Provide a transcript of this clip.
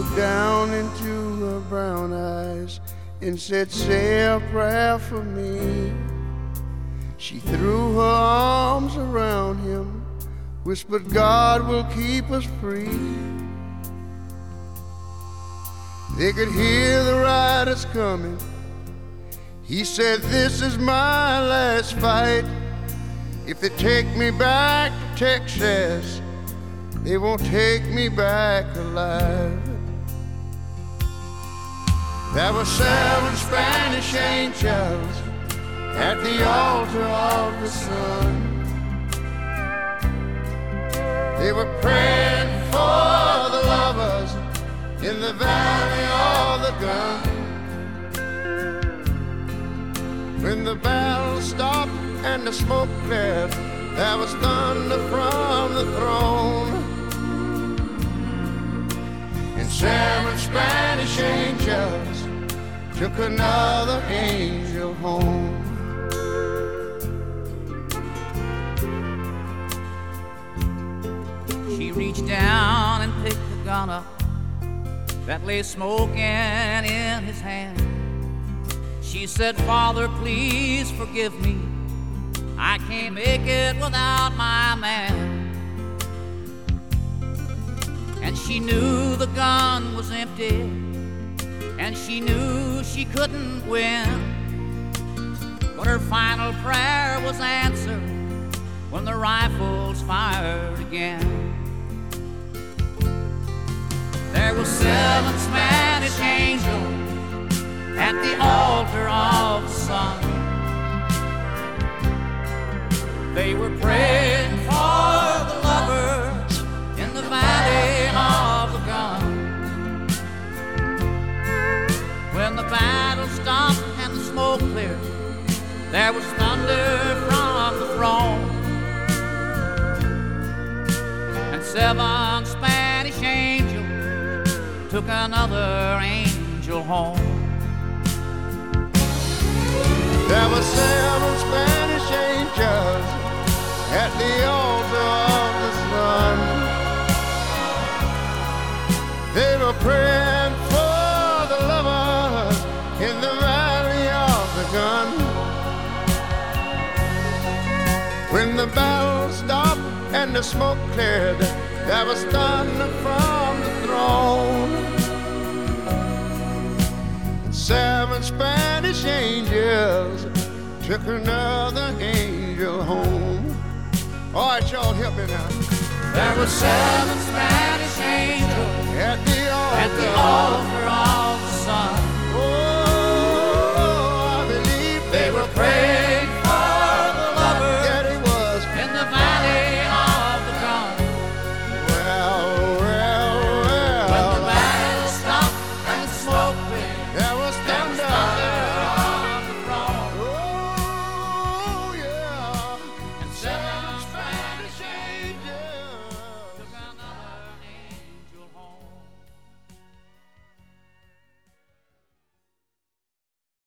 looked down into her brown eyes and said, "Say a prayer for me." She threw her arms around him, whispered, "God will keep us free." They could hear the riders coming. He said, "This is my last fight. If they take me back to Texas, they won't take me back alive." There were 7 Spanish angels at the altar of the sun. They were praying for the lovers in the valley of the gun. When the battle stopped and the smoke cleared, there was thunder from the throne. And 7 Spanish angels took another angel home. She reached down and picked the gun up that lay smoking in his hand. She said, "Father, please forgive me. I can't make it without my man." And she knew the gun was empty, and she knew she couldn't win. But her final prayer was answered when the rifles fired again. There were 7 Spanish angels at the altar of the sun. They were praying for the lovers in the valley of the gun. When the battle stopped and the smoke cleared, there was thunder from the throne. And 7 Spanish angels took another angel home. There were 7 Spanish angels at the altar of the sun. They were praying for the lovers in the valley of the gun. When the battle stopped and the smoke cleared, there was thunder from the throne. 7 Spanish angels took another angel home. All right, y'all, help me now. There were 7 Spanish angels at the altar